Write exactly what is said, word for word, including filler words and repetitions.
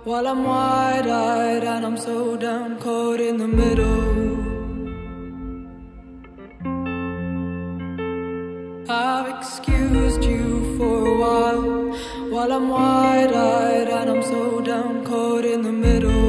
while I'm wide-eyed and I'm so down, caught in the middle. I've excused you for a while, while I'm wide-eyed and I'm so down, caught in the middle.